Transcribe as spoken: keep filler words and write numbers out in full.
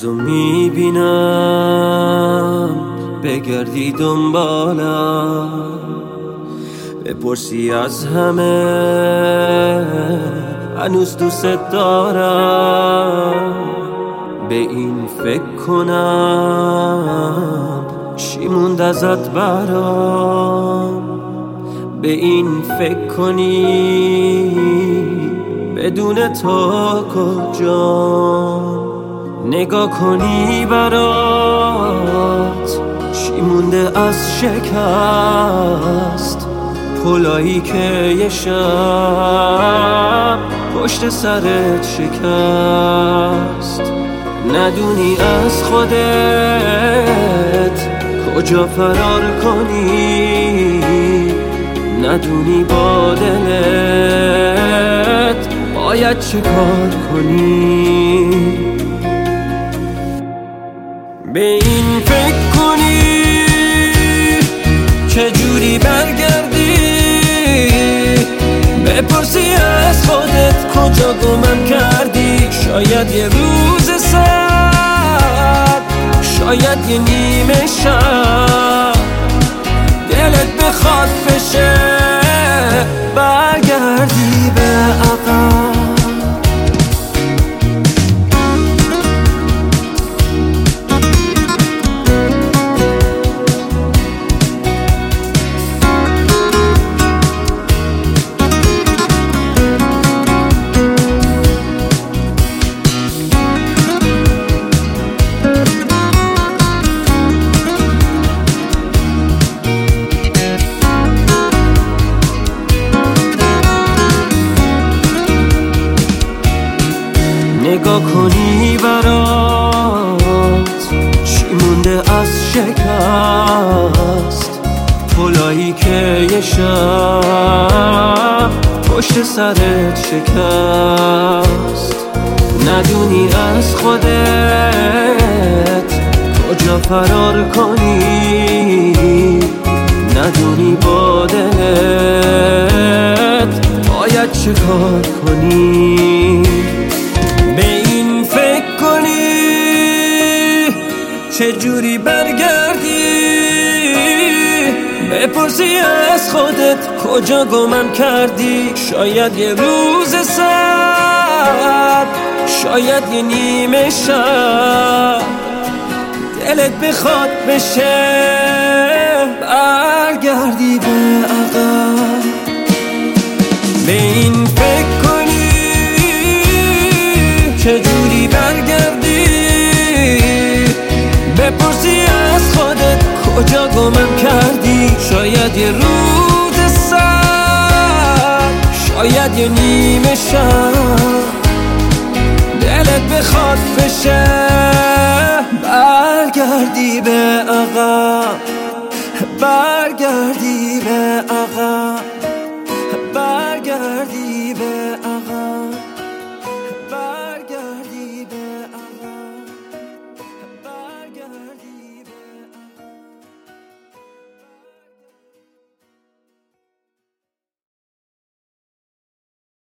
روزو میبینم بگردی دنبالم، بپرسی از همه هنوز دوست دارم. به این فکر کنم چی موند ازت برام، به این فکر کنی بدون تو کجام، نگاه کنی برات چی مونده از شکست، پلایی که یه شب پشت سرت شکست. ندونی از خودت کجا فرار کنی، ندونی با دلت باید چه کار کنی. به این فکر کنی چجوری برگردی، بپرسی از خودت کجا گمم کردی. شاید یه روز سر، شاید یه نیمه شب دلت بخواد بشه برگردی به عقب. نگاه کنی برات چی مونده از شکست، پلایی که یه شب پشت سرت شکست. ندونی از خودت کجا فرار کنی، ندونی با دلت باید چه کار کنی. به این فکر کنی چجوری برگردی، بپرسی از خودت کجا گمم کردی. شاید یه روز سر، شاید یه نیمه شب دلت بخواد بشه برگردی به عقب. به این فکر کنی چجوری برگردی، بپرسی از خودت کجا گمم کردی. شاید یه روز سر، شاید یه نیمه شب دلت بخواد بشه برگردی به عقب، برگردی به عقب.